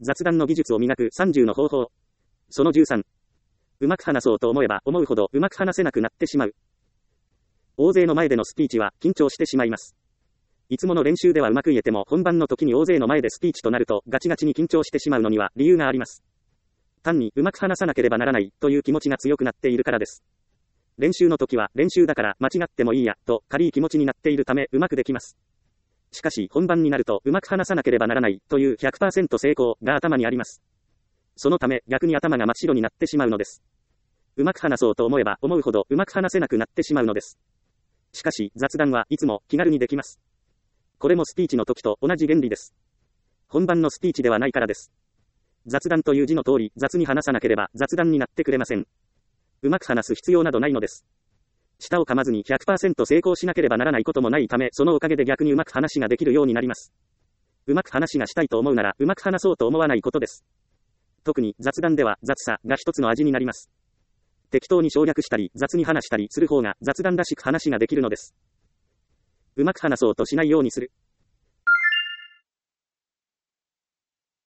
雑談の技術を磨く30の方法。その13。うまく話そうと思えば思うほどうまく話せなくなってしまう。大勢の前でのスピーチは緊張してしまいます。いつもの練習ではうまく言えても本番の時に大勢の前でスピーチとなるとガチガチに緊張してしまうのには理由があります。単にうまく話さなければならないという気持ちが強くなっているからです。練習の時は練習だから間違ってもいいやと軽い気持ちになっているためうまくできます。しかし本番になるとうまく話さなければならないという 100% 成功が頭にあります。そのため逆に頭が真っ白になってしまうのです。うまく話そうと思えば思うほどうまく話せなくなってしまうのです。しかし雑談はいつも気軽にできます。これもスピーチの時と同じ原理です。本番のスピーチではないからです。雑談という字の通り雑に話さなければ雑談になってくれません。うまく話す必要などないのです。舌を噛まずに 100% 成功しなければならないこともないため、そのおかげで逆にうまく話ができるようになります。うまく話がしたいと思うならうまく話そうと思わないことです。特に雑談では雑さが一つの味になります。適当に省略したり雑に話したりする方が雑談らしく話ができるのです。うまく話そうとしないようにする。